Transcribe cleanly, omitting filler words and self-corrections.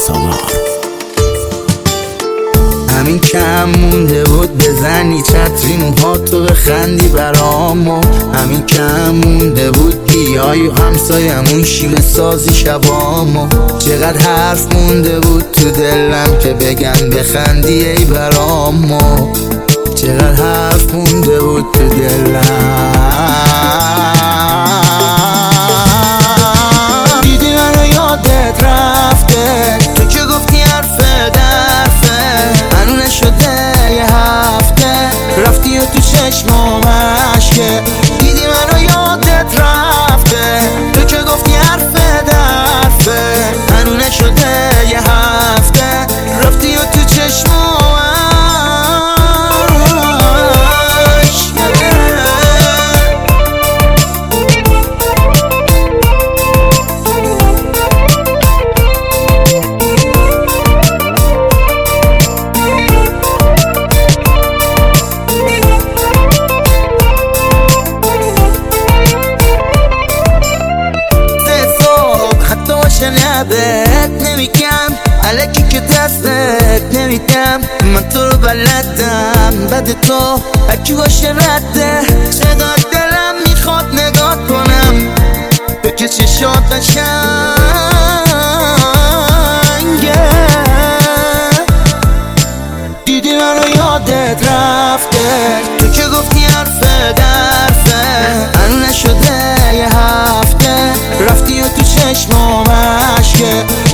سالار. همین کم مونده بود بزنی چتری موهاتو بخندی برامو، همین کم مونده بود بیای و همسایمون شیله سازی شبامو. چقدر حرف مونده بود تو دلم که بگم بخندی ای برامو، چقدر حرف مونده بود تو دلم. دیدی منو یادت رفته، تو که گفتی حرف درفه، هنو نشده یه هفته رفتی و تو چشمام عشقه. دیدی منو یادت رفته، تو که گفتی حرف درفه، هنو نشده یه هفته رفتی و تو چشمام لبت نمیگم الکی که دستت نمیدم، من تو رو بلدم بد تو هرکی باشه رده. چقدر دلم میخواد نگاه کنم تو که چشات قشنگه، دیدی منو یادت رفته، تو که گفتی حرف درفه، هنو نشده یه هفته رفتی و تو چشمام عشقه.